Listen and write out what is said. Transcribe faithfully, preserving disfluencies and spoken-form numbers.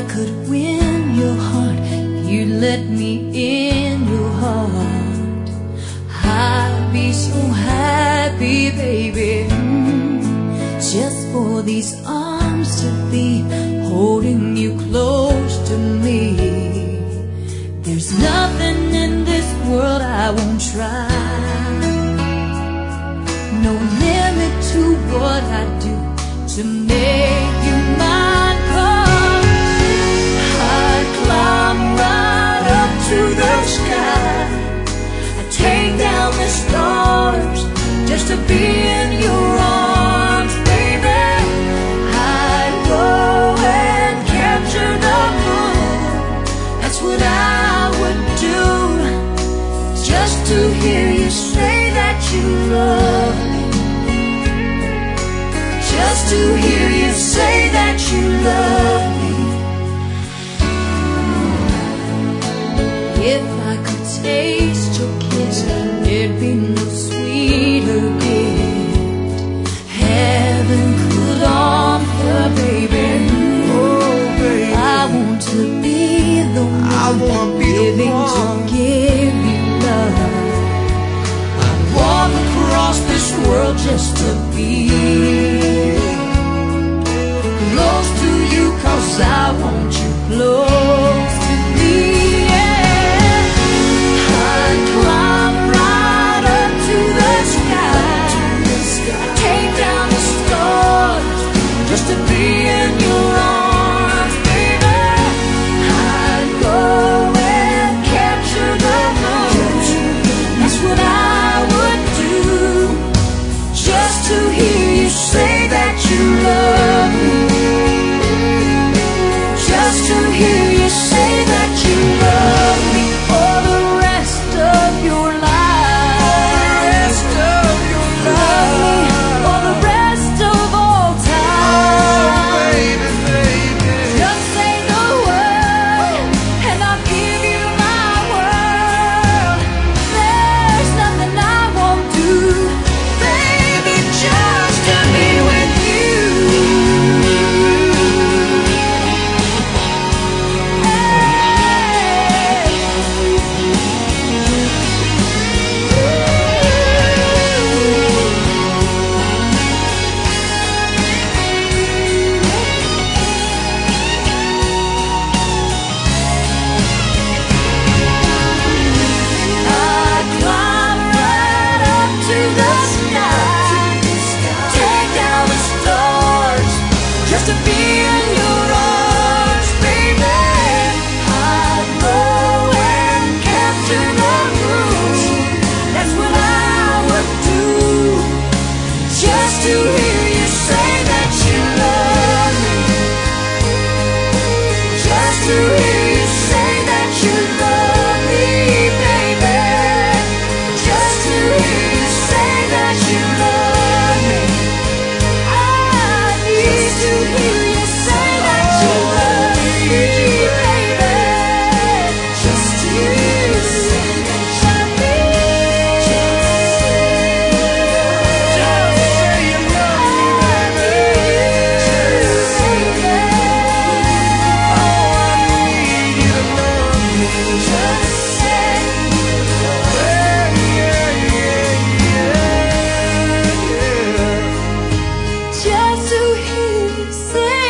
could win your heart, you'd let me in your heart. I'd be so happy, baby, just for these arms to be holding you close to me. There's nothing in this world I won't try, no limit to what I do to make you mine. 'Cause I'd climb right up to the sky, I'd take down the stars just to be in your arms, baby. I'd go and capture the moon, that's what I would do, just to hear you say that you love me, just to hear you say that you love me. If I could taste your kiss, there'd be no sweeter gift heaven could offer, baby. Oh, baby, I want to be the one I wanna be the living to one. give you love. I'd walk across this world just to be close to you, 'cause I want you close to me, yeah. I'd climb right up to the sky, I'd take down the stars just to be in your arms, baby. I'd go and capture the moon, that's what I would do, just to hear you say that you love me, just to hear you say that you love me for the rest of your life, of your love me for the rest of all time. Oh, baby, baby, Just say the word and I'll give you my world. There's nothing I won't do, baby, just to be with you. I'd climb right up to the sky, take down the stars just to be in your arms, baby. I'd go and capture the moon, that's what I would do, just to hear you say that you love me, just to hear you say that you love me, baby, just to hear you say that you love me. I need to hear you say that you love me, baby, just to hear you say that you love me. just say you love me, baby. Oh, I need you to love me. Just say Yeah, yeah, yeah, yeah, yeah. Just to hear you say